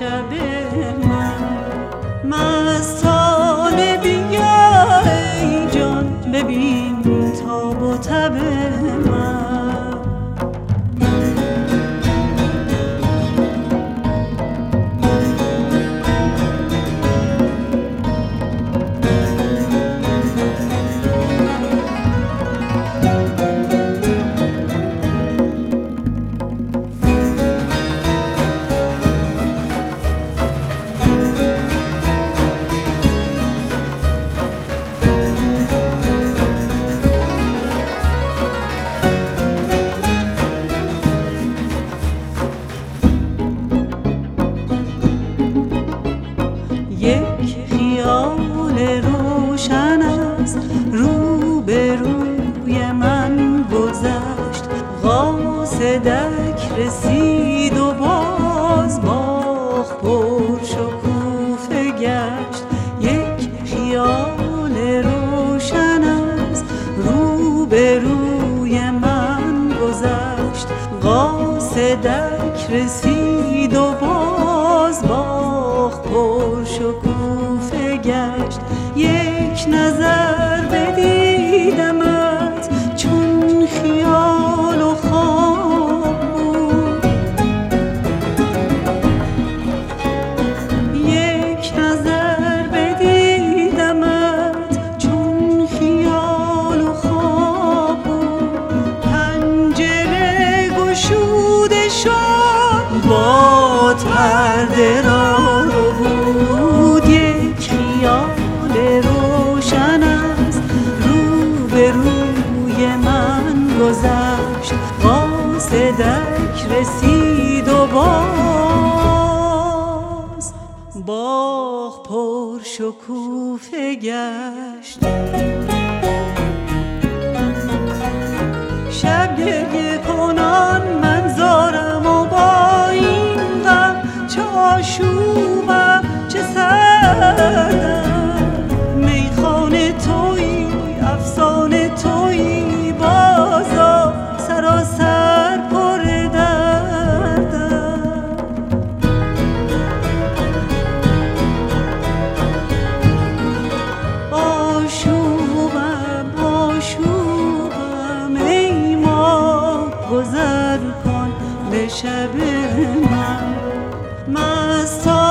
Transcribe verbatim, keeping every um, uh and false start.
شب من. مستانه بیا ای جان، ببین تاب و تب من. یک خیال روشن است رو به روی من گذشت، قاصدک رسید و باز باغ پر شکوفه گشت. یک خیال روشن است رو به روی من گذشت، قاصدک رسید و باز باغ پر شکوفه گشت. یک نظر بدیدمت چون خیال و خواب بود، یک نظر بدیدمت چون خیال و خواب بود. پنجره گشوده شد با تردرار بود، یک خیال روشن است رو به روی من گذشت، قاصدک رسید و باز باغ پر شکوفه گشت. شب گریه کنان من زارم و با این غم، چه آشوبم چه سردم. میخانه تویی افسانه تویی بازا سراسر پر دردم. آشوبم آشوبم ای ما، گذر کن به شب من. مستانه